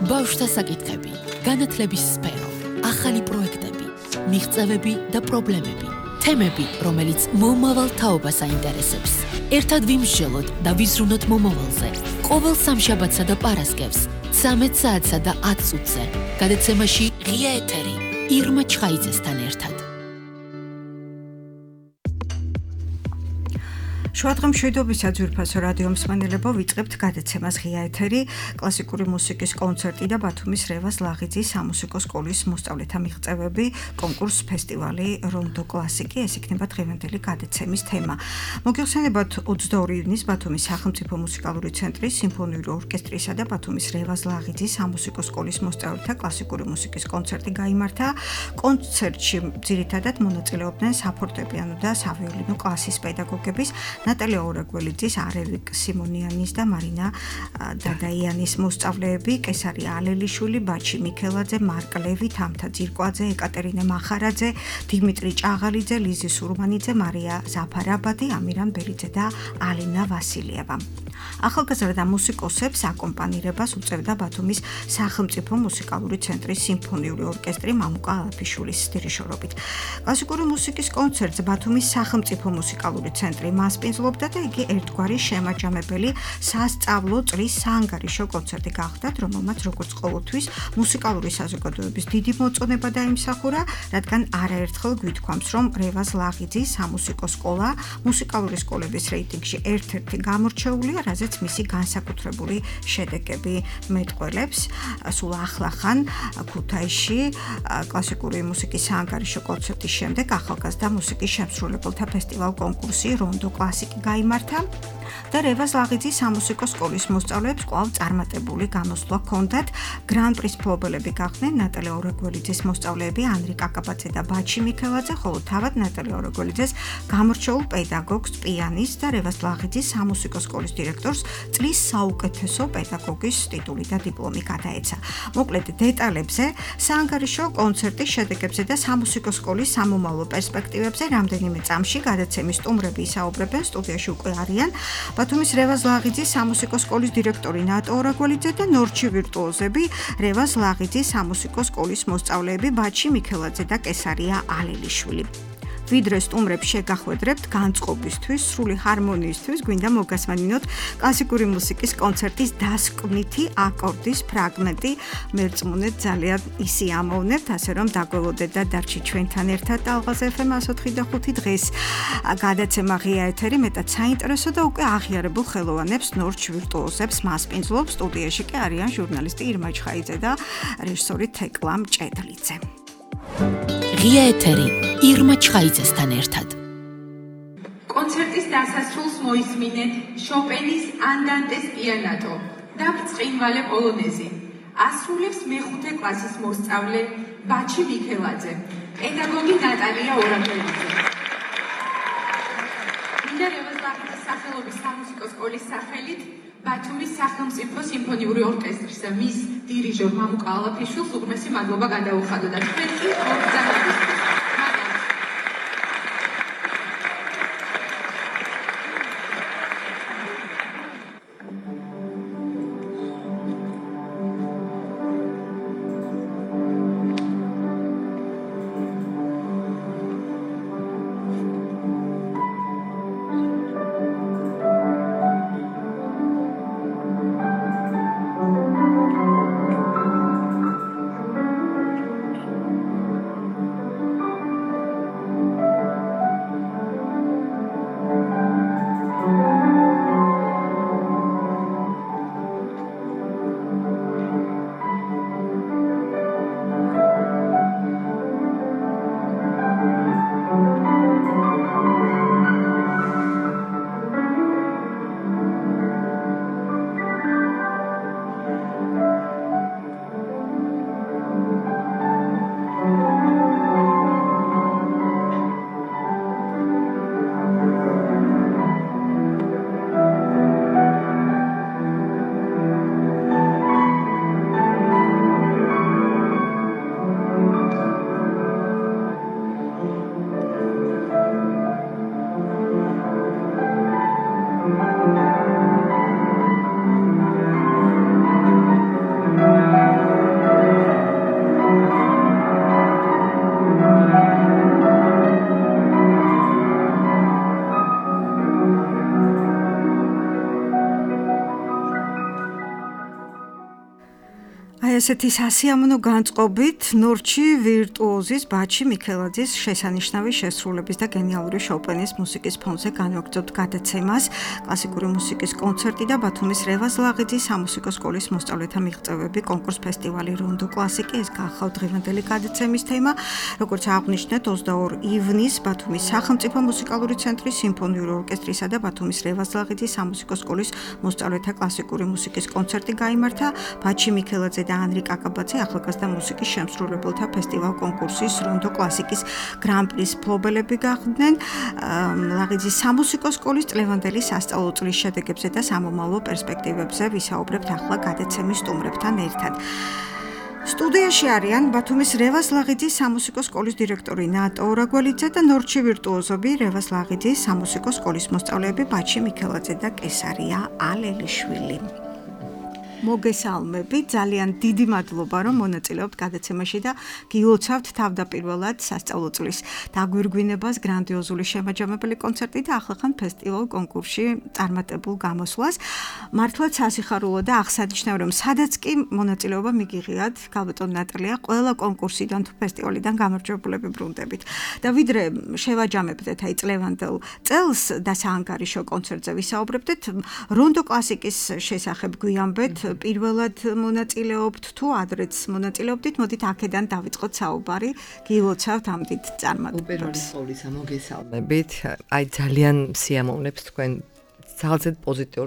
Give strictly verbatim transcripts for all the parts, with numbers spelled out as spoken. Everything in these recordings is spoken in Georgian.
ბავშვთა საკითხები, განათლების სფერო, ახალი პროექტები, მიღწევები და პრობლემები, თემები, რომელიც მომავალ თაობას აინტერესებს. ერთად ვიმსჯელოთ და ვიზრუნოთ მომავალზე. ყოველ სამშაბათსა და პარასკევს, ცამეტ საათსა და ათ წუთზე, გადაცემაში ღია ეთერი, ირმა ჩხაიძესთან ერთად. შუადღემ მშვიდობისა ძვირფასო რადიო მსმენელებო, ვიწყებთ გადაცემას ღია ეთერი, კლასიკური მუსიკის კონცერტი და ბათუმის რევაზ ლაღიძის სამუსიკო სკოლის მოსწავლეთა მიღწევები, კონკურს ფესტივალი რონდო კლასიკი, ეს იქნება დღევანდელი გადაცემის თემა. მოგეხსენებათ ოცდაორი ივნის ბათუმის სახელმწიფო მუსიკალური ცენტრის სიმფონიური ორკესტრისა და ბათუმის რევაზ ლაღიძის სამუსიკო სკოლის მოსწავლეთა კლასიკური მუსიკის კონცერტი გაიმართა. კონცერტში ძირითადად მონაწილეობდნენ საფორტეპიანო და სავიოლინო კლასის პედაგოგების ნატალია ორაგველიძის, არევიკ სიმონიანის და მარინა დადაიანის მოსწავლეები, კესარია ალელიშვილი, ბაჩი მიქელაძე, მარკ ლევი, თამთა ძირკვაძე, ეკატერინე მახარაძე, დიმიტრი ჭაღალიძე, ლიზი სურმანიძე, მარია ზაფარაბადი, ამირან ბერიძე და ალინა ვასილიევა. ახალგაზრდა მუსიკოსებს აკომპანირებას უწევდა ბათუმის სახელმწიფო მუსიკალური ცენტრის სიმფონიური ორკესტრი მამუკა ალაფიშვილის დირიჟორობით. კლასიკური მუსიკის კონცერტს ბათუმის სახელმწიფო მუსიკალური ცენტრი მასპინძლობდა და იგი ერთგვარი შემაჯამებელი სასწავლო წრის საანგარიშო კონცერტი გახდათ, რომელმაც როგორც ყოველთვის მუსიკალური საზოგადოების დიდი მოწონება დაიმსახურა, რადგან არაერთხელ გვითქვამს, რომ რევაზ ლაღიძის სამუსიკო სკოლა მუსიკალური სკოლების რეიტინგში ერთ-ერთი გამორჩეულია, რაზეც მისი განსაკუთრებული შედეგები მეტყველებს. სულ ახლახან ქუთაისში კლასიკური მუსიკის საანგარიშო კონცერტის შემდეგ ახალგაზრდა მუსიკის შემსრულებელთა ფესტივალ კონკურსი რონდო კლასიკი გაიმართა და რევაზ ლაღიძის სამუსიკო სკოლის მოსწავლეებს კვლავ წარმატებული გამოსვლა ჰქონდათ. გრან-პრის მფლობელები გახდნენ ნატალია ორაგველიძის მოსწავლეები ანრი კაკაბაძე და ბაჩი მიქელაძე, ხოლო თავად ნატალია ორაგველიძეს გამორჩეულ პედაგოგს, პიანისტს და რევაზ ლაღიძის სამუსიკო სკოლის დირექტორს წლის საუკეთესო პედაგოგის ტიტული და დიპლომი გადაეცა. მოკლედ დეტალებზე, საანგარიშო კონცერტის შედეგებზე და სამუსიკო სკოლის სამომავლო პერსპექტივებზე რამდენიმე წამში გადაცემის სტუმრები ისაუბრებენ. სტუდიაში უკვე არიან ბათუმის რევაზ ლაღიძის სამუსიკო სკოლის დირექტორი ნატო ორაგველიძე და ნორჩი ვირტუოზები რევაზ ლაღიძის სამუსიკო სკოლის მოსწავლეები ბაჩი მიქელაძე და კესარია ალელიშვილი. ვიდრე სტუმრებს შეგახვედრებთ განწყობისთვის, სრული ჰარმონიისთვის, გვინდა მოგასმენინოთ კლასიკური მუსიკის კონცერტის დასკვნითი აკორდის ფრაგმენტი. მერწმუნეთ ძალიან ისი ამოვნებთ, ასე რომ დაგველოდეთ და დარჩით ჩვენთან ერთად ტალღაზე ეფ ემ εκατოთხი და ხუთი დღეს გადაცემა ღია ეთერი მეტად საინტერესო და უკვე აღიარებულ ხელოვანებს, ნორჩ ვირტუოზებს მასპინძლობს. სტუდიაში კი არიან ჟურნალისტი ირმა ჩხაიძე და რეჟისორი თეკლა მჭედლიძე. ღია ეთერი ირმა ჩხაიძესთან ერთად. კონცერტის დასასრულს მოისმინეთ შოპენის ანდანტეს პიანატო და ბრწყინვალე პოლონეზი. ასრულებს მეხუთე კლასის მოსწავლე ბაჩი მიქელაძე, პედაგოგი ნატალია ორაგველიძე. მინდა რევაზ ლაღიძის სახელობის სამუსიკო სკოლის სახელით ბათუმის სახელმწიფო სიმფონიური ორკესტრისა მის დირიჟორ მამუკა ალაფიშვილს უღმესი მადლობა გადაუხადო და თქვენ კი მოგზაურობთ. აი ესეთი სასიამოვნო განწყობით ნორჩი ვირტუოზის ბაჩი მიქელაძის შესანიშნავი შესრულების და გენიალური შოპენის მუსიკის ფონზე განვაგრძობთ გადაცემას კლასიკური მუსიკის კონცერტი და ბათუმის რევაზ ლაღიძის სამუსიკო სკოლის მოსწავლეთა მიღწევები კონკურს ფესტივალი რონდო კლასიკი. ეს გახავთ დღევანდელი გადაცემის თემა. როგორც აღვნიშნეთ, ოცდაორი ივნისს ბათუმის სახელმწიფო მუსიკალური ცენტრის სიმფონიური ორკესტრისა და ბათუმის რევაზ ლაღიძის სამუსიკო სკოლის მოსწავლეთა კლასიკური მუსიკის კონცერტი გაიმართა. ბაჩი მიქელაძე და ანრი კაკაბაძე ახალგაზრდა მუსიკის შემსრულებელთა ფესტივალ კონკურსის რონდო კლასიკის გრან-პრის მფლობელები გახდნენ. ლაღიძის სამუსიკო სკოლის წლევანდელი სასწავლო წლის შედეგებზე და სამომავლო პერსპექტივებზე ვისაუბრებთ ახლა გადაცემის სტუმრებთან ერთად. სტუდიაში არიან ბათუმის რევაზ ლაღიძის სამუსიკო სკოლის დირექტორი ნატო ორაგველიძე და ნორჩი ვირტუოზები რევაზ ლაღიძის სამუსიკო სკოლის მოსწავლეები ბაჩი მიქელაძე და კესარია ალელიშვილი. მოგესალმები, ძალიან დიდი მადლობა რომ მონაწილეობთ გადაცემაში და გილოცავთ თავდაპირველად სასწავლო წლის დაგვირგვინებას, გრანდიოზული შემაჯამებელი კონცერტი და ახლახან ფესტივალ კონკურსში წარმატებულ გამოსვლას. მართლაც სასიხარულო და აღსანიშნავი რომ სადაც კი მონაწილეობა მიგიღიათ, ქალბატონ ნატალია, ყველა კონკურსიდან თუ ფესტივალიდან გამარჯვებულები ბრუნდებით. და ვიდრე შევაჯამებდეთ აი წლევანდელ წელს და საანგარიშო კონცერტზე ვისაუბრებდეთ, რონდო კლასიკის შესახებ გვიამბეთ. პირველად მონაწილეობთ თუ ადრეც მონაწილეობდით, მოდით აქედან დავიწყოთ საუბარი, გილოცავთ ამ დიდ წარმატებებს. უპირველეს ყოვლისა მოგესალმებით. აი ძალიან სიამოვნებს თქვენ ძალზედ პოზიტიურ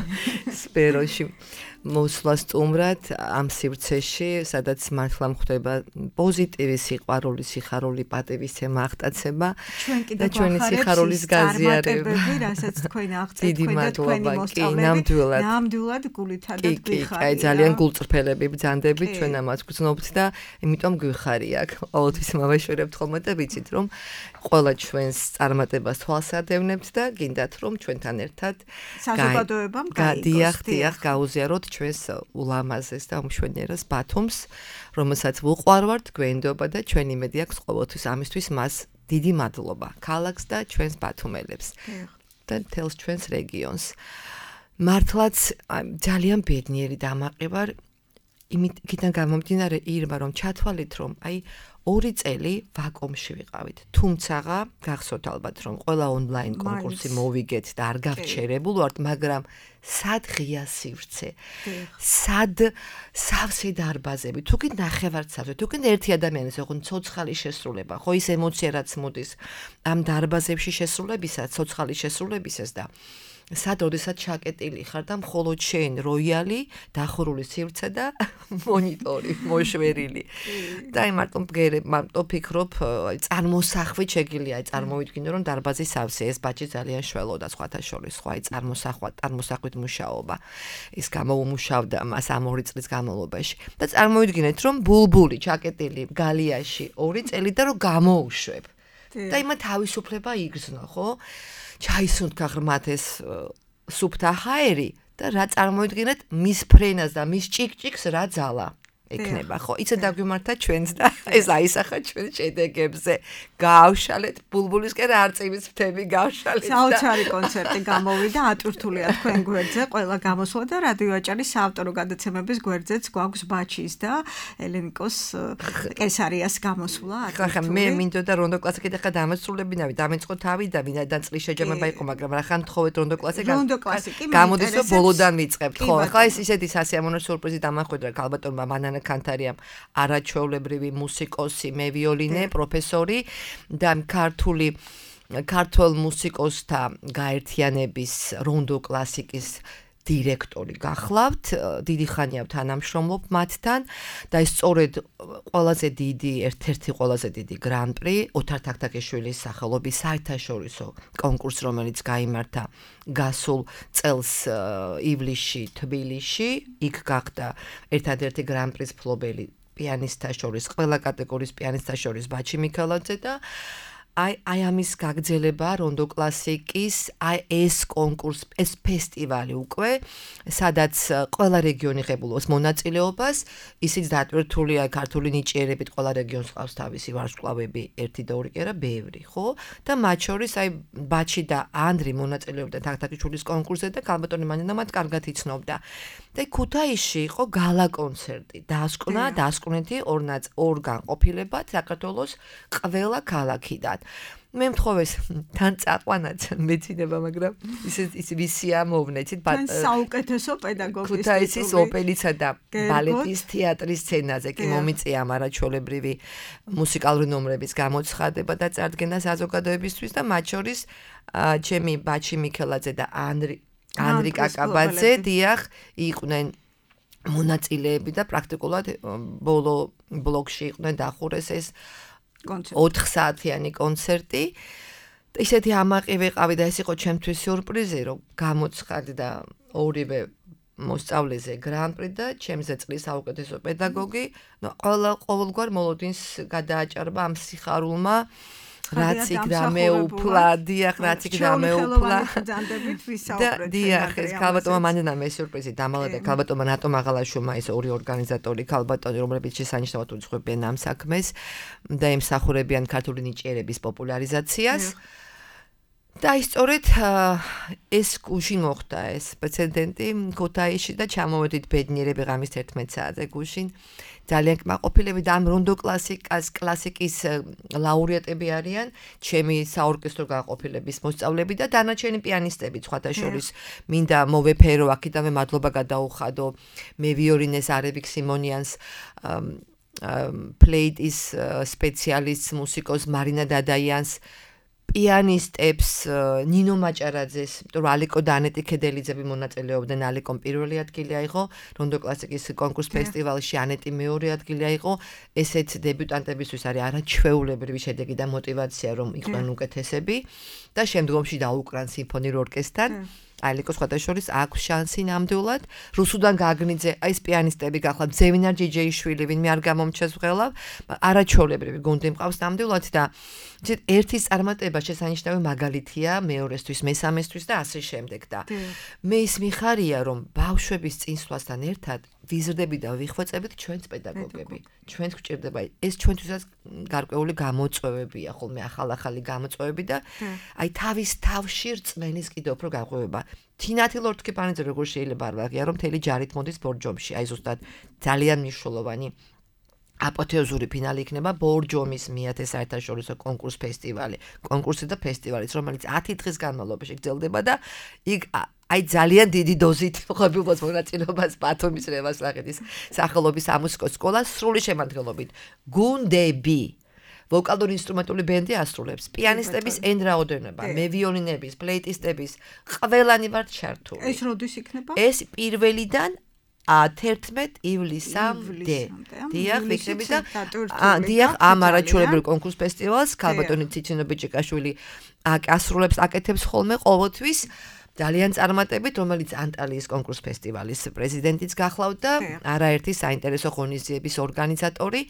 სფეროში მოსვლა სტუმრად ამ სივრცეში, სადაც მართლა მხდება პოზიტივი სიყვარული, სიხარული, პატივისცემა, აღტაცება და ჩვენი სიხარულის გაზიარება. რასაც თქვენ აღწევთ და თქვენი მოსწავლეები ნამდვილად გულითადად გვიხარია. აი ძალიან გულწრფელები ბრძანდებით, ჩვენ ამას გრძნობთ და იმიტომ გვიხარია. ყოველთვის მოვაშორებთ ხოლმე და ვიცით რომ ყველა ჩვენს წარმატებას თვალსადევნებთ და გინდათ რომ ჩვენთან ერთად საზოგადოებამ გაიგოს, გაუზიაროთ ჩვენს ულამაზეს და უმშვენიერეს ბათუმს, რომელსაც ვუყვარვართ, გვენდობა და ჩვენ იმედი აქვს ყოველთვის ამისთვის მას დიდი მადლობა ქალაქს და ჩვენს ბათუმელებს და მთელს ჩვენს რეგიონს. მართლაც ძალიან ბედნიერი დამაყი ვარ იმითგან გამომდინარე ირმა რომ ჩათვალით რომ აი ორი წელი ვაკომში ვიყავით. თუმცა გახსოვთ ალბათ რომ ყველა ონლაინ კონკურსი მოვიგეთ და არ გავჩერებულ ვართ, მაგრამ სად ღია სივრცე, სად სავსე დარბაზები, თუ კი ნახევარ სავსე, თუ კი ერთი ადამიანის ოღონ ცოცხალი შესრულება, ხო ის ემოცია რაც მოდის ამ დარბაზებში შესრულებისას, ცოცხალი შესრულებისას და სად ოდესაც ჩაკეტილი ხარ და მხოლოდ შენ როიალი, დახურული სივრცე და მონიტორი მოშვერილი. და აი მარტო მგერებ, მარტო ფიქრობ, აი წარმოსახვით შეგიძლია აი წარმოვიდგინო რომ დარბაზი სავსე, ეს ბაჭი ძალიან შველოდა სხვათა შორის, ხო აი წარმოსახვა, წარმოსახვით მუშაობა. ის გამოუმუშავდა მას ამ ორი წლის განმავლობაში. და წარმოვიდგინეთ რომ ბულბული ჩაკეტილი გალიაში ორი წელი და რომ გამოუშვებ. და იმა თავისუფლება იგრძნო, ხო? ჩაისუნთ გაღრმათ ეს სუფთა ჰაერი და რა წარმოიდგინეთ მის ფრენას და მის ჭიკ-ჭიკს რა ძალა ექნება, ხო? იცი დაგვიმართა ჩვენს და ეს აისახა ჩვენ შედეგებზე. გავშალეთ ბულბულისკენ არწივის ფრთები გავშალეთ. საოცარი კონცერტი გამოვიდა, ატვირთულია თქვენ გვერდზე, ყველა გამოსვლა და რადიო აჭარის საავტორო გადაცემების გვერდზეც გვაქვს ბაჩის და ელენიკოს კესარიას გამოსვლა. ხა მე მინდოდა რონდო კლასიკი და ხა დამასრულებინავი, დამეწყო თავი და ვინაიდან წლის შეჯამება იყო, მაგრამ რა ხან თხოვეთ რონდო კლასიკი. რონდო კლასიკი გამოდის რომ ბოლოდან ვიწყებთ, ხო? ხა ეს ისეთი სასიამოვნო სიურპრიზი დამახვედრა ქალბატონმა მანანა კანთარიამ, არაჩვეულებრივი მუსიკოსი, მე ვიოლინე, პროფესორი და ქართული ქართულ მუსიკოსთა გაერთიანების რონდო კლასიკის დირექტორი გახლავთ, დიდი ხანია თანამშრომლობ მათთან და ეს სწორედ ყველაზე დიდი, ერთ-ერთი ყველაზე დიდი გრან-პრი ოთარ თაქთაქიშვილის სახელობის საერთაშორისო კონკურსი, რომელიც გაიმართა გასულ წელს ივლისში თბილისში, იქ გახდა ერთადერთი გრან-პრის მფლობელი პიანისტთა შორის, ყველა კატეგორიის პიანისტთა შორის ბაჩი მიქელაძე და აი აი ამის გაგრძელება რონდო კლასიკის აი ეს კონკურს ეს ფესტივალი უკვე სადაც ყველა რეგიონი ღებულობს მონაწილეობას ისიც დატვირთულია ქართული ნიჭიერებით ყველა რეგიონს ყავს თავისი ვარსკვლავები ერთი და ორი კი არა ბევრი ხო და მათ შორის აი ბაჩი და ანდრი მონაწილეობდნენ თაქთაქიჩულის კონკურსზე და ქალბატონი მანინა მათ კარგად იცნობდა და ქუთაისში იყო გალა კონცერტი დასკვნა დასკვნითი ორ ნაწ ორ განყოფილებად საქართველოს ყველა ქალაქიდან მე მთხოვეს თან წაყვანაც მეცინება მაგრამ ისე ისე ვისია მოვნეთით თან საუკეთესო პედაგოგის ქუთაისის ოპერისა და ბალეტის თეატრის სცენაზე კი მომიწია მარაჩვეულებრივი მუსიკალური ნომრების გამოცხადება და წარდგენა საზოგადოებისთვის და მათ შორის ჩემი ბაჩი მიქელაძე და ანდრი ანდრი კაკაბაძე დიახ იყვნენ მონაწილეები და პრაქტიკულად ბოლო ბლოკში იყვნენ დახურეს ეს ოთხ საათიანი კონცერტი. ისეთი ამაყი ვიყავი და ეს იყო ჩემთვის სიურპრიზი, რომ გამოცხადდა ორივე მოსწავლეზე გრან-პრი და ჩემზე წლის საუკეთესო პედაგოგი. ნუ ყველა ყოველგვარ მოლოდინს გადააჭარბა ამ სიხარულმა რაც იქ და მეუფლა, დიახ, რაც იქ და მეუფლა. დიახ, ეს ქალბატონმა მანენა მე სიურპრიზი დამალა და ქალბატონმა რატომ აღალაშვილმა ეს ორი ორგანიზატორი ქალბატონი, რომლებიც შესანიშნავად უძღვებიან ამ საქმეს და ემსახურებიან ქართული ნიჭიერების პოპულარიზაციას. და ისწორედ ეს გუშინ მოხდა ეს პრეცედენტი ქუთაისში და ჩამოვედით ბედნიერები ღამის ერთმეტ საათზე გუშინ. ძალიან კმაყოფილები და ამ რონდო კლასიკას კლასიკის ლაურეატები არიან ჩემი საორკესტრო განყოფილების მოსწავლეები და დანარჩენი პიანისტები სხვათა შორის მინდა მოვეფერო აქედანვე მადლობა გადაუხადო მე ვიოლინეს არევიკ სიმონიანს პლეიტის სპეციალისტს მუსიკოს მარინა დადაიანს პიანისტებს ნინო მაჭარაძეს, იმიტომ რომ ალიკო და ანეტი ქედელიძები მონაწილეობდნენ, ალიკომ პირველი ადგილი აიღო, რონდო კლასიკის კონკურს ფესტივალში ანეტი მეორე ადგილი აიღო, ესეც დებიუტანტებისთვის არის არაჩვეულებრივი შედეგი და мотиваცია, რომ იყვნენ უკეთესები და შემდგომში დაუკრან სიმფონიურ ორკესტრთან. ალიკო სხვათა შორის აქვს შანსი ნამდვილად. რუსუდან გაგნიძე, აი ეს პიანისტები გახლავთ, ზევინარ ჯიჯეიშვილი, ვინმე არ გამომჩეს ვღელავ, არაჩვეულებრივი გუნდი მყავს ნამდვილად და ერთის წარმატება შესანიშნავი მაგალითია მეორესთვის, მესამესთვის და ასე შემდეგ და მე ის მიხარია, რომ ბავშვების წინსვლასთან ერთად ვიზრდები და ვიხვეწებით ჩვენს პედაგოგები. ჩვენს გვჭირდება ეს ჩვენთვისაც გარკვეული გამოწვევებია, ხოლმე ახალ-ახალი გამოწვევები და აი თავის თავში რწმენის კიდევ უფრო გაყვება. თინათი ლორთქიფანიძე როგორ შეიძლება არ ვაღია, რომ მთელი ჯარით მოდის ბორჯომში. აი ზუსტად ძალიან მნიშვნელოვანი აპოთეოზური ფინალი იქნება ბორჯომის მეათე საერთაშორისო კონკურს ფესტივალი. კონკურსი და ფესტივალიც, რომელიც ათი დღის განმავლობაში გრძელდება და იქ აი ძალიან დიდი დოზით ხებულობს მონაწილეობას ბათუმის რევაზლაღიდის სახელობის ამუსიკოს სკოლას სრული შემადგენლობით. გუნდები ვოკალური ინსტრუმენტული ბენდი ასრულებს, პიანისტების εν რაოდენობა, მე ვიოლინების, პლეიტისტების, ყველანი ვართ ჩართული. ეს როდის იქნება? ეს პირველიდან თერთმეტ ივლისამდე. დიახ, ვიქნები და დიახ, ამ არაჩვეულებრივ კონკურს ფესტივალს ქალბატონი ციცინო ბიჭიკაშვილი ასრულებს, აკეთებს ხოლმე ყოველთვის. ძალიან წარმატებით, რომელიც ანტალიის კონკურს ფესტივალის პრეზიდენტიც გახლავთ და არაერთი საინტერესო ღონისძიების ორგანიზატორი.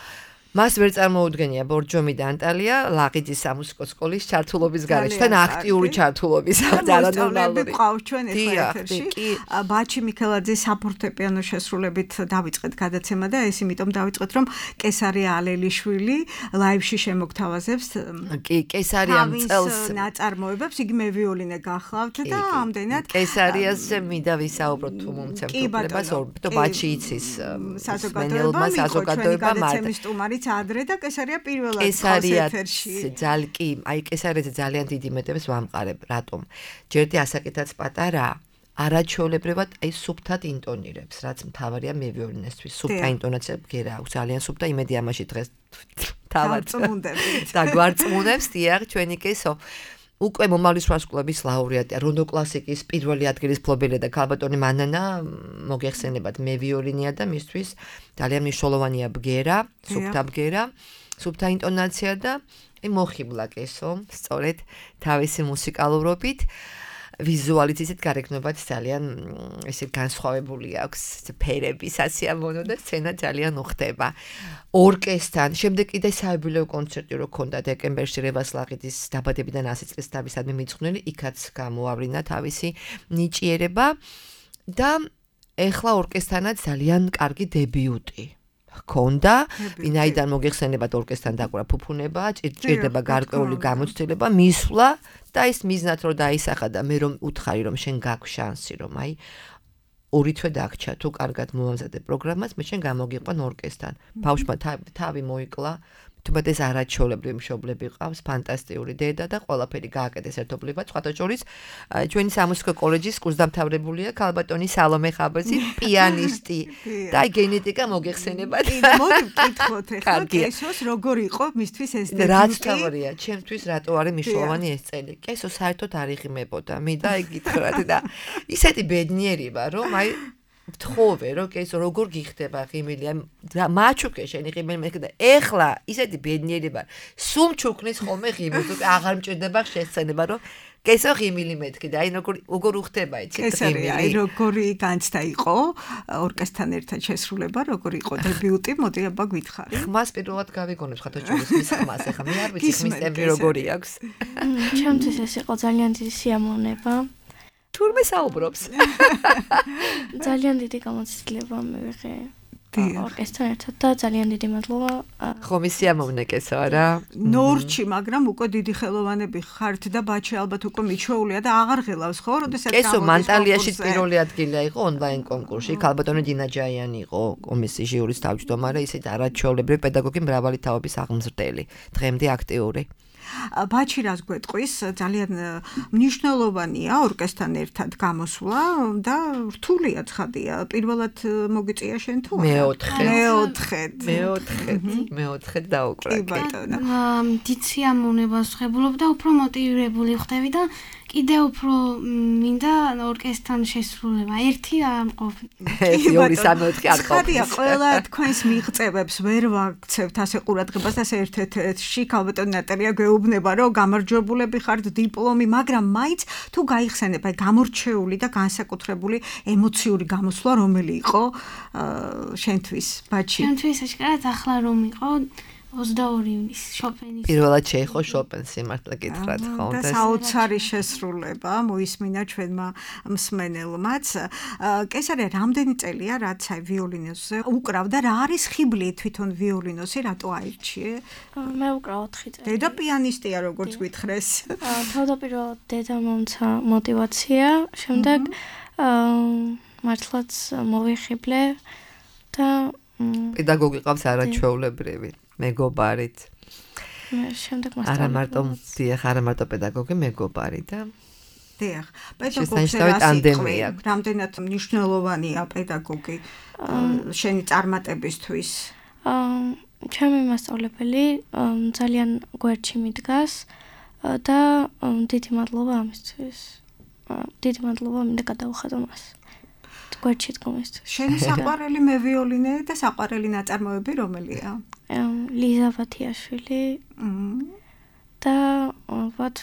მას ვერ წარმოუდგენია ბორჯომი და ანტალია ლაღიძის სამუსიკო სკოლის ჩართულობის გარეშე. თან აქტიური ჩართულობის არანორმალური. ყავს ჩვენ ეს ეთერში. ბაჩი მიქელაძის საფორტეპიანო შესრულებით დავიწყეთ გადაცემა და ეს იმიტომ დავიწყეთ, რომ კესარია ალელიშვილი ლაივში შემოგთავაზებს კი, კესარიამ წელს ნაწარმოებებს, იგი მე ვიოლინე გახლავთ და ამდენად კესარიაზე მინდა ვისაუბროთ თუ მომცემთ უფლებას, თო ბაჩი იცის საზოგადოება, საზოგადოება მარტო ადრე და კესარია პირველად ეთერში. ძალკი, აი კესარიაზე ძალიან დიდი მეტებს ვამყარებ, რატომ? ჯერდი ასაკეთაც პატარა, არაჩვეულებრივად აი სუფთად ინტონირებს, რაც მთავარია მე ვიოლინესთვის. სუფთა ინტონაცია ბგერა აქვს, ძალიან სუფთა, იმედი ამაში დღეს თავად და გვარწმუნებს, დიახ, ჩვენი კესო. უკვე მომავლის ვარსკვლავების ლაურეატია, რონდო კლასიკის პირველი ადგილის მფლობელი და ქალბატონი მანანა მოგეხსენებათ მე ვიოლინია და მისთვის ძალიან მნიშვნელოვანია ბგერა, სუფთა ბგერა, სუფთა ინტონაცია და მოხიბლა კესო, სწორედ თავისი მუსიკალურობით. ვიზუალიც ისეთ გარეგნობად ძალიან ესე განსხვავებული აქვს ფერები, სასიამოვნო და სცენა ძალიან უხდება. ორკესტრთან, შემდეგ კიდე საიუბილეო კონცერტი რო ქონდა დეკემბერში რევას ლაღიძის დაბადებიდან ასი წლის თავისადმი მიძღვნილი, იქაც გამოავლინა თავისი ნიჭიერება და ეხლა ორკესტრთანაც ძალიან კარგი დებიუტი ჰქონდა, ვინაიდან მოგეხსენებათ ორკესტრთან დაკვრა ფუფუნება, ჭირდება გარკვეული გამოცდილება, მისვლა და ის მიზნად რო დაისახა და მე რომ უთხარი რომ შენ გაქვს შანსი რომ აი ორი თვე დაგჭა თუ კარგად მოამზადე პროგრამას, მე შენ გამოგიყვან ორკესტრთან. ბავშვმა თავი მოიკლა, თუმცა ეს არაჩვეულებრივი მშობლები ყავს, ფანტასტიკური დედა და ყველაფერი გააკეთეს ერთობლივად. სხვათა შორის ჩვენი სამუსიკო კოლეჯის კურსდამთავრებულია ქალბატონი სალომე ხაბაზი, პიანისტი და გენეტიკა მოგეხსენებათ. მოდი ვკითხოთ ახლა კესოს როგორ იყო მისთვის ეს დებიუტი? რაც თავია, ჩემთვის რატო არის მნიშვნელოვანი ეს წელი? კესო საერთოდ არ იღიმებოდა, მინდა ეკითხრათ და ისეთი ბედნიერება, რომ აი ვთხოვე რომ კესო როგორ გიხდება ღიმილი მაჩუკე შენი ღიმილი მე და ეხლა ისეთი ბედნიერება სულ ჩუქნის ხოლმე ღიმილს უკვე აღარ მჭირდება შესწენება რომ კესო ღიმილი მეთქი და აი როგორ როგორ უხდება იცი ღიმილი აი როგორი განცდა იყო ორკესტრთან ერთად შესრულება როგორ იყო დებიუტი მოდი აბა გითხარი ხმას პირველად გავიგონებ ხათა ჩუქნის მის ხმას ეხლა მე არ ვიცი ხმის ტემპი როგორი აქვს ჩემთვის ეს იყო ძალიან დიდი სიამოვნება თურმე საუბრობს. ძალიან დიდი გამოცდილება მივიღე. ორკესტრთან ერთად და ძალიან დიდი მადლობა. ხო მისიამოვნე კესო არა? ნორჩი, მაგრამ უკვე დიდი ხელოვანები ხართ და ბაჩი ალბათ უკვე მიჩვეულია და აღარ ღილავს ხო? როდესაც კესო მანტალიაში პირველი ადგილი იყო ონლაინ კონკურსში. ქალბატონი დინა ჯაიანი იყო კომისიის ჟიურის თავმჯდომარე, ისეთ არაჩვეულებრივი პედაგოგი მრავალი თაობის აღმზრდელი. დღემდე აქტიური. ბაჩი რას გვეტყვის ძალიან მნიშვნელოვანია ორკესტრთან ერთად გამოსვლა და რთულია ცხადია პირველად მოგიწია შენ თუ მეოთხე მეოთხედ მეოთხედ მეოთხედ დაუკრა კი ბატონო დიდ სიამოვნებას ვღებულობ და უფრო მოტივირებული ხდები და კიდე უფრო მინდა ორკესტრთან შესრულება. ერთი არ მყოფ. ერთი ორი სამი ოთხი არ მყოფ. ხადია ყველა თქვენს მიღწევებს ვერ ვაქცევთ ასე ყურადღებას და ერთ-ერთში ქალბატონი ნატალია გვეუბნება რომ გამარჯვებულები ხართ დიპლომი, მაგრამ მაინც თუ გაიხსენებ აი გამორჩეული და განსაკუთრებული ემოციური გამოსვლა რომელი იყო შენთვის ბაჩი? შენთვის აშკარად ახლა რომ იყო ოცდაორი ივნის შოპენის პირველად შეიხო შოპენს სიმართლე გითხრათ ხო და საოცარი შესრულება მოისმინა ჩვენმა მსმენელმაც კესარია რამდენი წელია რაც აი ვიოლინოზე უკრავ და რა არის ხიბლი თვითონ ვიოლინოზე რატო აირჩიე მე უკრავ ოთხი წელი დედა პიანისტია როგორც გითხრეს თავდაპირველად დედა მომცა მოტივაცია შემდეგ მართლაც მოვიხიბლე და პედაგოგი ყავს არაჩვეულებრივი მეგობარით. შემდეგ მასწავლებელი. არა მარტო დიახ, არა მარტო პედაგოგი, მეგობარი და დიახ. პედაგოგს რასიტყვი, რამდენად მნიშვნელოვანია პედაგოგი შენი წარმატებისთვის? აა ჩემი მასწავლებელი ძალიან გვერდში მიდგას და დიდი მადლობა ამისთვის. დიდი მადლობა მინდა გადავუხადო მას. გვერდში დგომისთვის. შენი საყვარელი მევიოლინე და საყვარელი ნაწარმოები რომელია? ლიზა ბათიაშვილი და ალბათ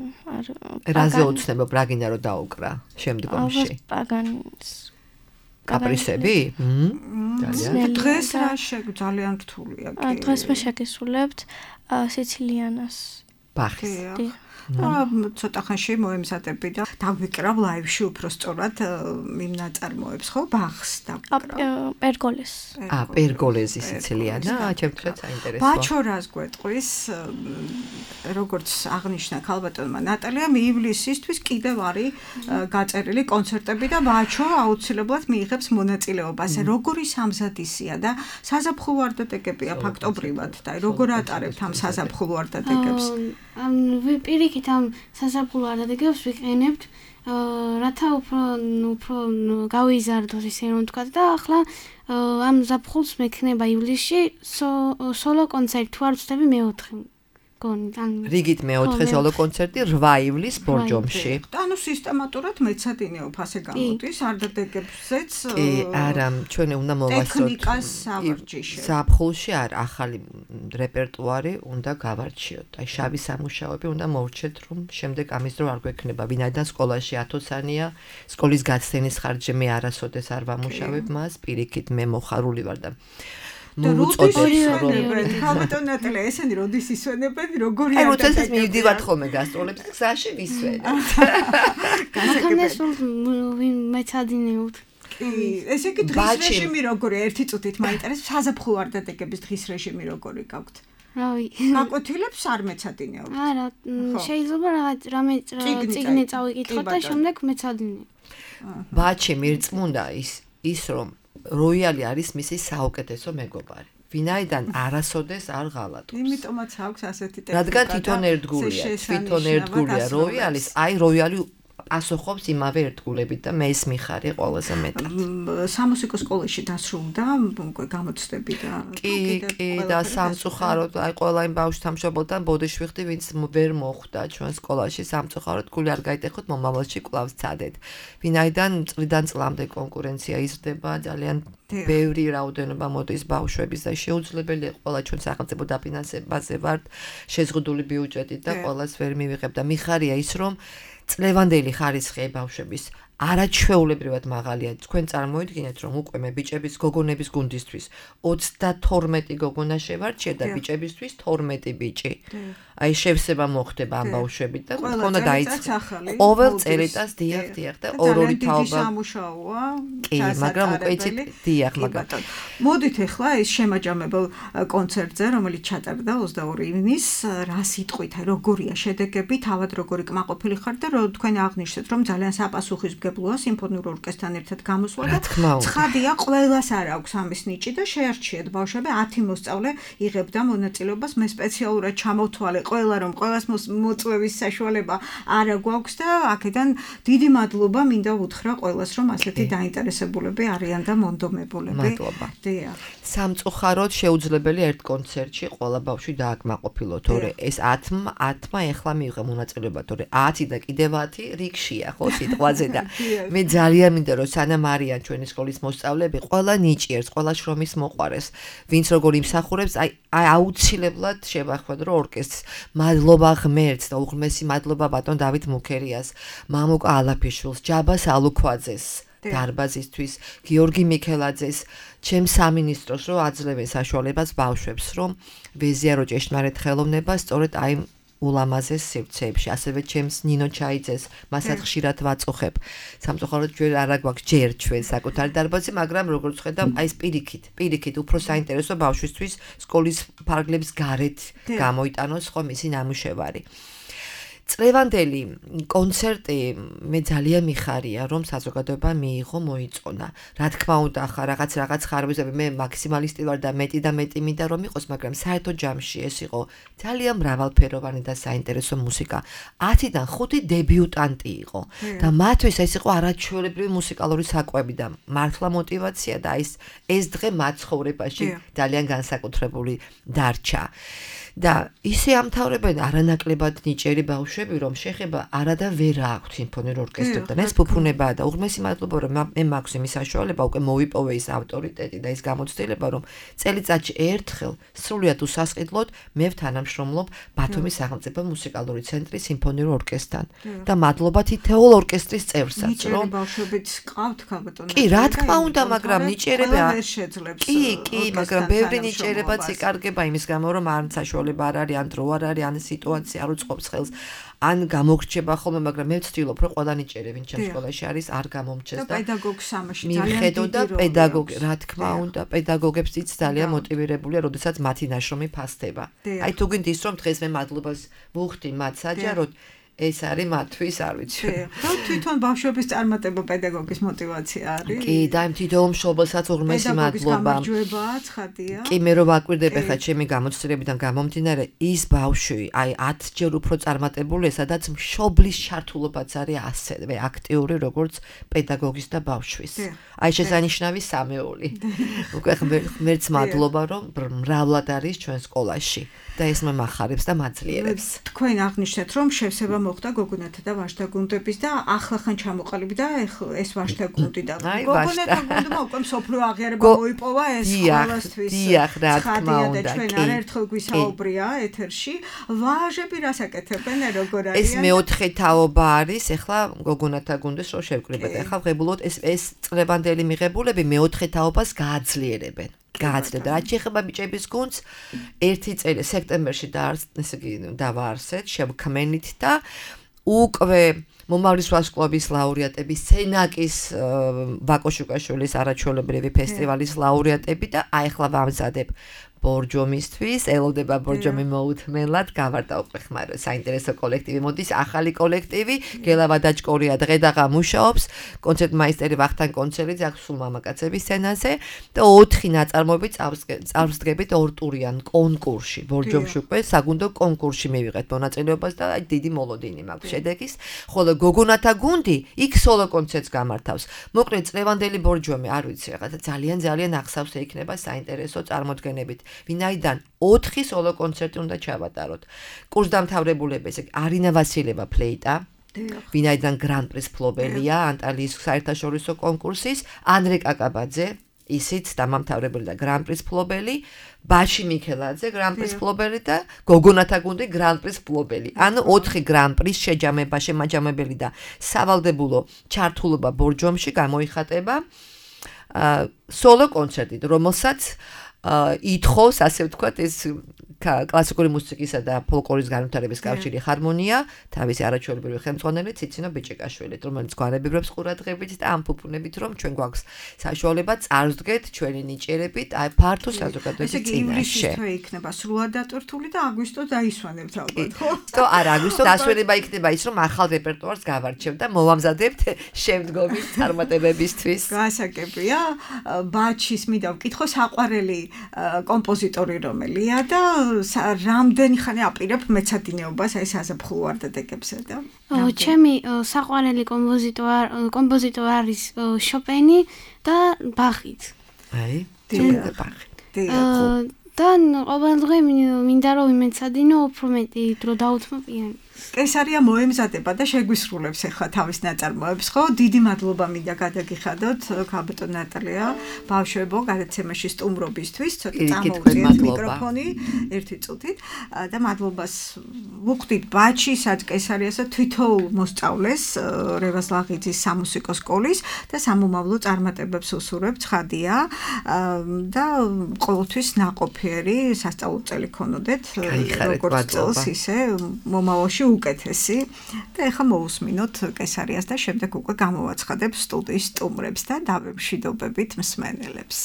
რაზე ოცნება ბრაგინა რო დაუკრა შემდგომში? ალბათ პაგანის კაპრისები? ძალიან დღეს რა შეგ ძალიან რთულია კი. დღეს მე შეგესრულებთ სიცილიანას ბახის. ცოტა ხანში მოემზადები და დაგვიკრავ ლაივში უფრო სწორად იმ ნაწარმოებს ხო ბახს დავკრავ პერგოლეს ა პერგოლეზი სიცილიანა ჩემთვისაც საინტერესოა ბაჩო რას გვეტყვის როგორც აღნიშნა ქალბატონმა ნატალია ივლისისთვის კიდევ არის გაწერილი კონცერტები და ბაჩო აუცილებლად მიიღებს მონაწილეობას როგორი სამზადისია და საზაფხულო ვარდადეგებია ფაქტობრივად და როგორ ატარებთ ამ საზაფხულო ვარდადეგებს ამ პირიქით ამ საზაფხულო ვარდადეგებს ვიყენებთ რათა უფრო უფრო გავიზარდოს ისე რომ თქვა და ახლა ამ ზაფხულს მექნება ივლისში სოლო კონცერტი თუ არ ვწდები მეოთხე გონი ან რიგით მეოთხე სოლო კონცერტი რვა ივლის ბორჯომში. ანუ სისტემატურად მეცადინეობ ასე გამოდის, არ დადეგებზეც კი, არა, ჩვენ უნდა მოვასწროთ. ტექნიკას ავარჯიშეთ. ზაფხულში არ ახალი რეპერტუარი უნდა გავარჩიოთ. აი შავი სამუშაოები უნდა მოვრჩეთ, რომ შემდეგ ამის დრო არ გვექნება. ვინაიდან სკოლაში ათოცანია, სკოლის გაცდენის ხარჯზე მე არასოდეს არ ვამუშავებ მას, პირიქით მე მოხარული ვარ და როდის ისვენებენ? ხალბატონ ნატალია, ესენი როდის ისვენებენ? როგორი აი, როდესაც მივდივართ ხოლმე გასტროლებს, გზაში ვისვენებთ. გასაგებია. ვინ მეცადინეობთ. კი, ესე იგი დღის რეჟიმი როგორია? ერთი წუთით მაინტერესებს, საზაფხულ ვარდადეგების დღის რეჟიმი როგორი გაქვთ? რავი. გაკვეთილებს არ მეცადინეობთ. არა, შეიძლება რაღაც რამე წიგნი წავიკითხოთ და შემდეგ მეცადინე. ბაჩი მირწმუნდა ის ის რომ როიალი არის მისი საუკეთესო მეგობარი. ვინაიდან არასოდეს არ ღალატობს. იმიტომაც აქვს ასეთი ტექნიკა. რადგან თვითონ ერთგულია, თვითონ ერთგულია როიალის, აი როიალი ასოხობს იმავე ერთგულებით და მე ის მიხარი ყველაზე მეტად. სამუსიკო სკოლაში დასრულდა, უკვე გამოცდები და კი, კი და სამწუხაროდ, აი ყველა იმ ბავშვთან მშობელთან ბოდიშვიხდი, ვინც ვერ მოხვდა ჩვენ სკოლაში სამწუხაროდ, გული არ გაიტეხოთ, მომავალში კვლავ ვცადეთ. ვინაიდან წლიდან წლამდე კონკურენცია იზრდება, ძალიან ბევრი რაოდენობა მოდის ბავშვების და შეუძლებელია ყველა ჩვენ სახელმწიფო დაფინანსებაზე ვართ შეზღუდული ბიუჯეტით და ყველას ვერ მივიღებ და მიხარია ის რომ წლევანდელი ხარისხი ბავშვების არაჩვეულებრივად მაღალია. თქვენ წარმოიდგინეთ, რომ უკვე მე ბიჭების გოგონების გუნდისთვის ოცდათორმეტი გოგონა შევარჩიე და ბიჭებისთვის თორმეტი ბიჭი. აი შევსება მოხდება ამ ბავშვებით და თქონდა დაიწყო. ყოველ წელიწადს დიახ, დიახ და ორ-ორი თაობა. სამუშაოა. კი, მაგრამ უკვე იცით, დიახ, მაგრამ მოდით ახლა ის შემაჯამებელ კონცერტზე, რომელიც ჩატარდა ოცდაორი ივნის, რა სიტყვით, როგორია შედეგები, თავად როგორი კმაყოფილი ხარ და რო თქვენ აღნიშნეთ, რომ ძალიან საპასუხისმგებლოა სიმფონიურ ორკესტრთან ერთად გამოსვლა და ცხადია, ყველას არ აქვს ამის ნიჭი და შეარჩიეთ ბავშვები, ათი მოსწავლე იღებდა მონაწილეობას, მე სპეციალურად ჩამოვთვალე ყველა რომ ყველას მოწვევის საშუალება არა გვაქვს და აქედან დიდი მადლობა მინდა უთხრა ყველას რომ ასეთი დაინტერესებულები არიან და მონდომებულები. მადლობა. დიახ. სამწუხაროდ შეუძლებელი ერთ კონცერტში ყველა ბავშვი დააკმაყოფილო, თორე ეს ათმა ათმა ეხლა მიიღო მონაწილეობა, თორე ათი და კიდევ ათი რიგშია ხო სიტყვაზე და მე ძალიან მინდა რომ სანამ არიან ჩვენი სკოლის მოსწავლეები, ყველა ნიჭიერს, ყველა შრომის მოყვარეს, ვინც როგორ იმსახურებს, აი აუცილებლად შევახვედრო ორკესტრს. მადლობა ღმერთს და უღრმესი მადლობა ბატონ დავით მუქერიას, მამუკა ალაფიშვილს, ჯაბას ალუქვაძეს დარბაზისთვის, გიორგი მიქელაძეს, ჩემს სამინისტროს რომ აძლევენ საშუალებას ბავშვებს, რომ ვეზიარო ჭეშმარიტ ხელოვნება სწორედ აი ულამაზეს სივრცეებში, ასევე ჩემს ნინო ჩაიძეს, მასაც ხშირად ვაწუხებ. სამწუხაროდ ჯერ არა გვაქვს ჯერ ჩვენ საკუთარი დარბაზი, მაგრამ როგორც ხედავ, აი ეს პირიქით, პირიქით უფრო საინტერესო ბავშვისთვის სკოლის ფარგლებს გარეთ გამოიტანოს ხო მისი ნამუშევარი. წლევანდელი კონცერტი მე ძალიან მიხარია, რომ საზოგადოება მიიღო, მოიწონა. რა თქმა უნდა, ახლა რაღაც რაღაც ხარვეზები მე მაქსიმალისტი ვარ და მეტი და მეტი მინდა რომ იყოს, მაგრამ საერთო ჯამში ეს იყო ძალიან მრავალფეროვანი და საინტერესო მუსიკა. ათიდან ხუთი დებიუტანტი იყო და მათთვის ეს იყო არაჩვეულებრივი მუსიკალური საკვები და მართლა мотиваცია და ეს ეს დღე მათ ცხოვრებაში ძალიან განსაკუთრებული დარჩა. და ისე ამთავრებენ არანაკლებად ნიჭიერი ბავშვები, რომ შეხება არა და ვერა აქვთ სიმფონიურ ორკესტრთან. ეს ფუფუნებაა და უღმესი მადლობა რომ მე მაქვს იმის საშუალება უკვე მოვიპოვე ის ავტორიტეტი და ის გამოცდილება, რომ წელიწადში ერთხელ სრულიად უსასყიდლოდ მე ვთანამშრომლობ ბათუმის სახელმწიფო მუსიკალური ცენტრის სიმფონიურ ორკესტრთან და მადლობა თითოეულ ორკესტრის წევრსაც, რომ ბავშვებიც ყავთ ხალბატონო. კი, რა თქმა უნდა, მაგრამ ნიჭიერება ვერ შეძლებს. კი, კი, მაგრამ ბევრი ნიჭიერებაც იკარგება იმის გამო, რომ არ საშუალება არ არის, ან დრო არ არის, ან სიტუაცია არ უწყობს ხელს, ან გამოგრჩება ხოლმე, მაგრამ მე ვცდილობ, რომ ყველა ნიჭიერი ვინ ჩემ სკოლაში არის, არ გამომრჩეს და პედაგოგს ამაში ძალიან დიდი მიხედო და პედაგოგი, რა თქმა უნდა, პედაგოგებიც ძალიან მოტივირებულია, როდესაც მათი ნაშრომი ფასდება. აი თუ გინდის რომ დღეს მე მადლობას ვუხდი მათ საჯაროდ ეს არის მათთვის, არ ვიცი. და თვითონ ბავშვების წარმატება პედაგოგის мотиваცია არის. კი, და იმ თითოეულ მშობელსაც უღრმესი მადლობა. გამარჯვება, ცხადია. კი, მე რო ვაკვირდებ ხა ჩემი გამოცდილებიდან გამომდინარე, ის ბავშვი, აი ათჯერ უფრო წარმატებულია, სადაც მშობლის ჩართულობაც არის ასეთვე აქტიური, როგორც პედაგოგის და ბავშვის. აი შესანიშნავი სამეული. უკვე ღმერთს მადლობა, რომ მრავლად არის ჩვენ სკოლაში და ეს მე მახარებს და მაძლიერებს. თქვენ აღნიშნეთ, რომ შევსება მოხდა გოგონათა და ვაჟთა გუნდების და ახლახან ჩამოყალიბდა და ეს ვაჟთა გუნდი და გოგონათა გუნდმა უკვე მსოფლიო აღიარება მოიპოვა ეს ყველასთვის. დიახ, რა თქმა უნდა. და ჩვენ არაერთხელ გვისაუბრია ეთერში, ვაჟები რას აკეთებენ, როგორ არიან? ეს მეოთხე თაობა არის, ეხლა გოგონათა გუნდეს რო შევკრიბეთ. ეხლა ღებულობთ ეს ეს წლებანდელი მიღებულები მეოთხე თაობას გააძლიერებენ. გააძლიერებენ. რაც შეეხება ბიჭების გუნდს, ერთი წელი სექტემბერში და ესე იგი დავაარსეთ შევქმნით და უკვე მომავლის ვარსკვლავის ლაურეატები, სენაკის ვაკო შუკაშვილის არაჩვეულებრივი ფესტივალის ლაურეატები და აი ახლა ვამზადებ ბორჯომისთვის, ელოდება ბორჯომი მოუთმენლად, გავარდა უკვე ხმარო საინტერესო კოლექტივი. მოდის ახალი კოლექტივი, გელა ვადაჭკორია დღედაღა მუშაობს, კონცერტმაისტერი ვახტანგ კონცელიძე აქვს სულ მამაკაცების სცენაზე და ოთხი ნაწარმოები წარსდგებით ორტურიან კონკურსში. ბორჯომში უკვე საგუნდო კონკურსში მივიღეთ მონაწილეობას და დიდი მოლოდინი მაქვს შედეგის. ხოლო გოგონათა გუნდი იქ სოლო კონცერტს გამართავს. მოკლედ წლევანდელი ბორჯომი, არ ვიცი, რაღაცა ძალიან ძალიან ახსავსე იქნება საინტერესო წარმოდგენებით. ვინაიდან ოთხი სოლო კონცერტი უნდა ჩავატაროთ. კურსდამთავრებულები ესე არინა ვასილევა ფლეიტა, ვინაიდან გრან-პრის ფლობელია ანტალიის საერთაშორისო კონკურსის, ანდრე კაკაბაძე, ისიც დამამთავრებელი და გრან-პრის ფლობელი, ბაში მიქელაძე გრან-პრის ფლობელი და გოგონათა გუნდი გრან-პრის ფლობელი. ანუ ოთხი გრან-პრის შეჯამება, შემაჯამებელი და სავალდებულო ჩართულობა ბორჯომში გამოიხატება სოლო კონცერტით, რომელსაც ითხოვს, ასე ვთქვათ, ეს კლასიკური მუსიკისა და ფოლკლორის განვითარების კავშირი ჰარმონია, თავისი არაჩვეულებრივი ხელმძღვანელი ციცინო ბიჭეკაშვილით, რომელიც გვანებიბრებს ყურადღებით და ამ ფუფუნებით, რომ ჩვენ გვაქვს საშუალება წარსდგეთ ჩვენი ნიჭიერებით, აი ფართო საზოგადოების წინაშე. ესე იგი ივლისის თვე იქნება სრულად დატვირთული და აგვისტო დაისვანებთ ალბათ, ხო? ხო, არა, აგვისტო დასვენება იქნება ის, რომ ახალ რეპერტუარს გავარჩევ და მოვამზადებთ შემდგომი წარმატებებისთვის. გასაგებია, ბაჩის მინდა ვკითხო საყვარელი კომპოზიტორი რომელია და რამდენი ხანი აპირებ მეცადინეობას აი საზაფხულო ვარდადეგებზე და ჩემი საყვარელი კომპოზიტორი კომპოზიტორი არის შოპენი და ბახით. აი, და ბახით. და ყოველდღე მინდა რომ იმეცადინო უფრო მეტი დრო დაუთმო პიანინო. კესარია მოემზადება და შეგვისრულებს ახლა თავის ნაწარმოებს, ხო? დიდი მადლობა მინდა გადაგიხადოთ ქალბატონ ნატალია, ბავშვებო, გადაცემაში სტუმრობისთვის, ცოტა წამოვიეთ მიკროფონი ერთი წუთით და მადლობას ვუხდით ბაჩისაც, კესარიასა თვითოულ მოსწავლეს რევაზ ლაღიძის სამუსიკო სკოლის და სამომავლო წარმატებებს უსურვებ, ცხადია და ყოველთვის ნაყოფიერი სასწავლო წელი ქონოდეთ, როგორც წელს ისე მომავალში უკეთესი და ეხლა მოусმინოთ კესარიას და შემდეგ უკვე გამოვაცხადებ სტუდიის სტუმრებს და დავემშვიდობებით მსმენელებს.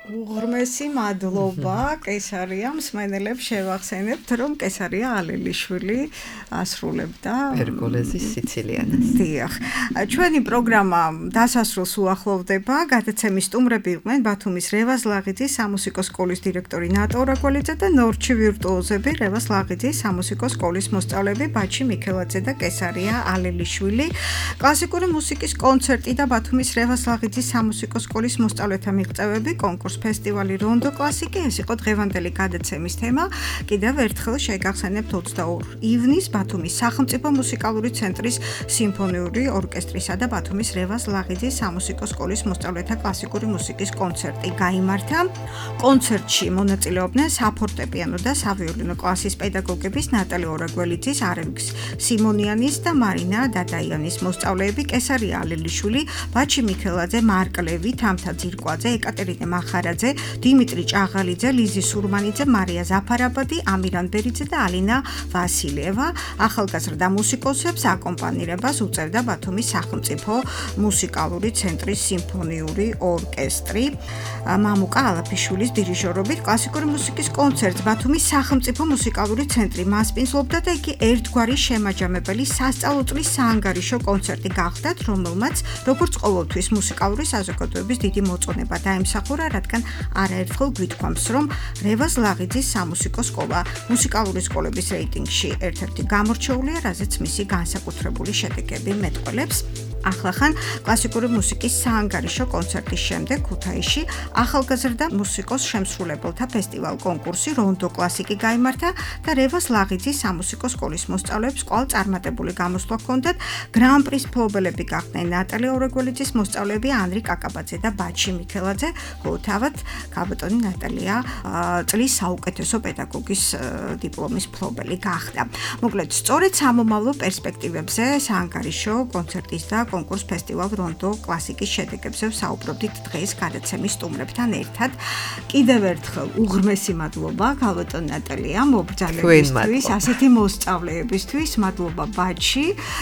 უღრმესი მადლობა კესარია მსმენელებს შევახსენებთ რომ კესარია ალელიშვილი ასრულებდა პერგოლეზის სიცილიანას. დიახ. ჩვენი პროგრამა დასასრულს უახლოვდება. გადაცემის სტუმრები იყვნენ ბათუმის რევაზ ლაღიძის სამუსიკო სკოლის დირექტორი ნატო ორაგვალიძე და ნორჩი ვირტუოზები რევაზ ლაღიძის სამუსიკო სკოლის მოსწავლეები ბაჩი მიქელაძე და კესარია ალელიშვილი. კლასიკური მუსიკის კონცერტი და ბათუმის რევაზ ლაღიძის სამუსიკო სკოლის მოსწავლეთა მიღწევები კონკურს ფესტივალი რონდო კლასიკი ეს იყო დღევანდელი გადაცემის თემა. კიდევ ერთხელ შეგახსენებთ ოცდაორ ივნისს ბათუმის სახელმწიფო მუსიკალური ცენტრის სიმფონიური ორკესტრისა და ბათუმის რევაზ ლაღიძის სამუსიკო სკოლის მოსწავლეთა კლასიკური მუსიკის კონცერტი გაიმართა. კონცერტში მონაწილეობდნენ საფორტეპიანო და სავიოლინო კლასის პედაგოგების ნატალი ორაგველიძის, არევიქს სიმონიანის და მარინა დადაიანის მოსწავლეები კესარია ალელიშვილი, ბაჩი მიქელაძე, მარკ ლევი, თამთა ძირკვაძე, ეკატერინე მახარაძე, დიმიტრი ჭაღალიძე, ლიზი სურმანიძე, მარია ზაფარაბადი, ამირან ბერიძე და ალინა ვასილიევა. ახალგაზრდა მუსიკოსებს აკომპანირებას უწევდა ბათუმის სახელმწიფო მუსიკალური ცენტრის სიმფონიური ორკესტრი. მამუკა ალაფიშვილის დირიჟორობით კლასიკური მუსიკის კონცერტს ბათუმის სახელმწიფო მუსიკალური ცენტრი მასპინძლობდა და იგი ერთგვარი შემაჯამებელი სასწავლო წლის საანგარიშო კონცერტი გახდათ, რომელმაც როგორც ყოველთვის მუსიკალური საზოგადოების დიდი მოწონება დაიმსახურა, რადგან არაერთხელ გვითქვამს, რომ რევაზ ლაღიძის სამუსიკო სკოლა მუსიკალური სკოლების რეიტინგში ერთ-ერთი გამორჩეულია, რაზეც მისი განსაკუთრებული შედეგები მეტყველებს. ახლახან კლასიკური მუსიკის საანგარიშო კონცერტის შემდეგ ქუთაისში ახალგაზრდა მუსიკოს შემსრულებელთა ფესტივალ კონკურსი რონდო კლასიკი გაიმართა და რევაზ ლაღიძის სამუსიკო სკოლის მოსწავლეებს კვლავ წარმატებული გამოსვლა ჰქონდათ. გრან-პრის მფლობელები გახდნენ ნატალი ორაგველიძის მოსწავლეები ანრი კაკაბაძე და ბაჩი მიქელაძე, ხოლო თავად ქალბატონი ნატალია წლის საუკეთესო პედაგოგის დიპლომის მფლობელი გახდა. მოკლედ, სწორედ სამომავლო პერსპექტივებზე საანგარიშო კონცერტის და კონკურს ფესტივალ რონდო კლასიკის შედეგებზე ვსაუბრობდით დღეს გადაცემის სტუმრებთან ერთად. კიდევ ერთხელ უღრმესი მადლობა ქალბატონ ნატალია მობრძანებისთვის, ასეთი მოსწავლეებისთვის, მადლობა ბაჩი,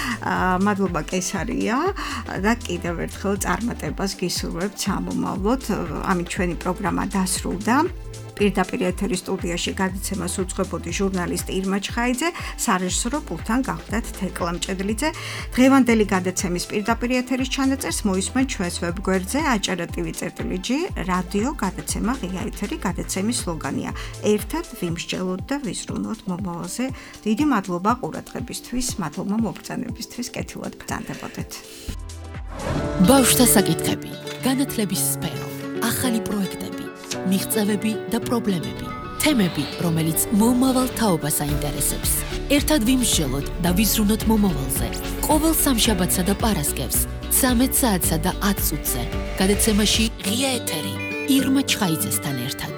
მადლობა კესარია და კიდევ ერთხელ წარმატებას გისურვებთ სამომავლოდ. ამით ჩვენი პროგრამა დასრულდა. პირდაპირ ეთერის სტუდიაში გადაცემას უძღვებოდი ჟურნალისტი ირმა ჩხაიძე, სარეჟისორო პულტთან გახდათ თეკლა მჭედლიძე. დღევანდელი გადაცემის პირდაპირ ეთერის ჩანაწერს მოისმენთ ჩვენს ვებგვერდზე აჭარა ტივი წერტილი ჯი, რადიო გადაცემა ღია ეთერი, გადაცემის სლოგანია ერთად ვიმსჯელოთ და ვიზრუნოთ მომავალზე. დიდი მადლობა ყურადღებისთვის, მადლობა მობრძანებისთვის, კეთილად ბრძანდებოდეთ. ბავშვთა საკითხები, განათლების სფერო, ახალი პროექტები, მიღწევები და პრობლემები, თემები, რომელიც მომავალ თაობას აინტერესებს. ერთად ვიმსჯელოთ და ვიზრუნოთ მომავალზე. ყოველ სამშაბათსა და პარასკევს, ცამეტ საათსა და ათ წუთზე. გადაცემაში ღია ეთერი, ირმა ჩხაიძესთან ერთად.